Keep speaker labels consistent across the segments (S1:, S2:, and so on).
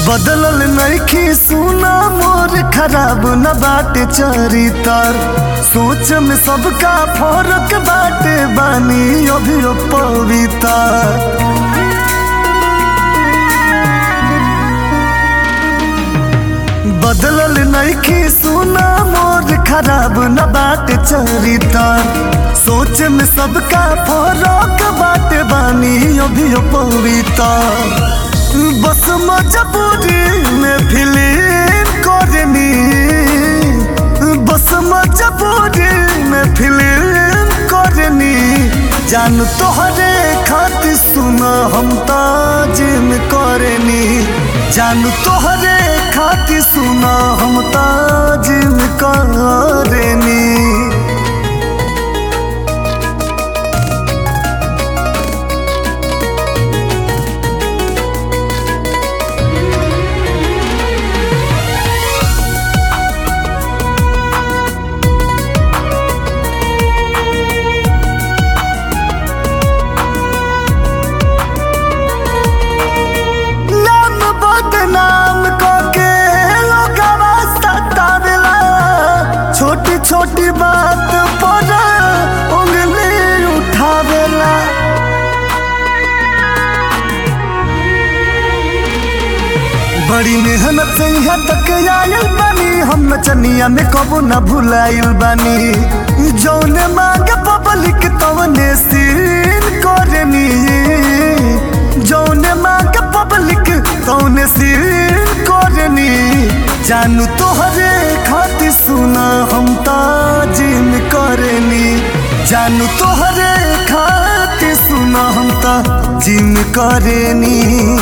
S1: बदलल नइखी सुना मोर खराब न बाटे चरितर सोच में सबका फर्क बाटे बानी अभी पवित्र बदलल नइखी सुना मोर खराब न बाटे चरितर सोच में सबका फर्क बाटे बानी अभी पवित्र बस मजबूरी में फिल्म करनी बस मजबूरी में फिल्म करनी जान तोहरे खातिर सुना हम ताजिम करनी जान तोहरे खातिर सुना हम ताजिम करनी छोटी छोटी बात पर उंगली उठावेला बड़ी मेहनत से यहाँ तक आयल बानी हम नचनिया में कबो न भुलाइल बानी जौने मांग पब्लिक तवने सीन करनी जौने मांग पब्लिक तवने सीन करनी जानू तोहरे खातिर सुना हम ताजिम करनी जानू तोहरे खातिर सुना हम ताजिम करनी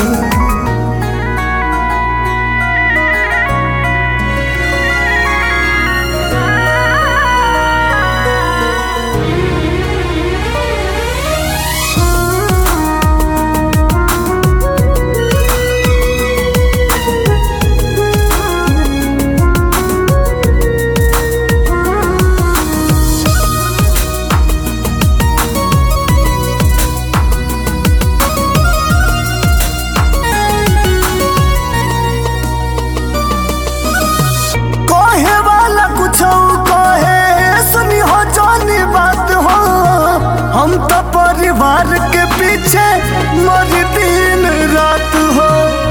S1: हम तो परिवार के पीछे मर दिन रात हो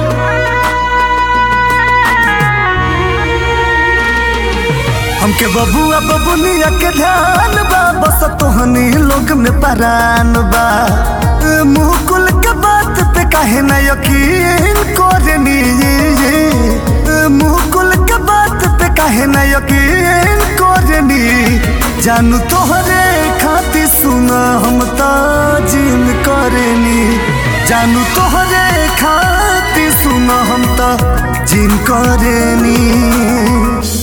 S1: हमके बबुआ बबुनिया के ध्यान बा बस तोहनी लोग में परान बा मुकुल के बात पे काहे ना यकीन करनी मुकुल के बात पे काहे ना यकीन करनी जानू तोहरे खातिर सुना हम ताजिम करनी जानू तोहरे खातिर सुना हम ताजिम करनी।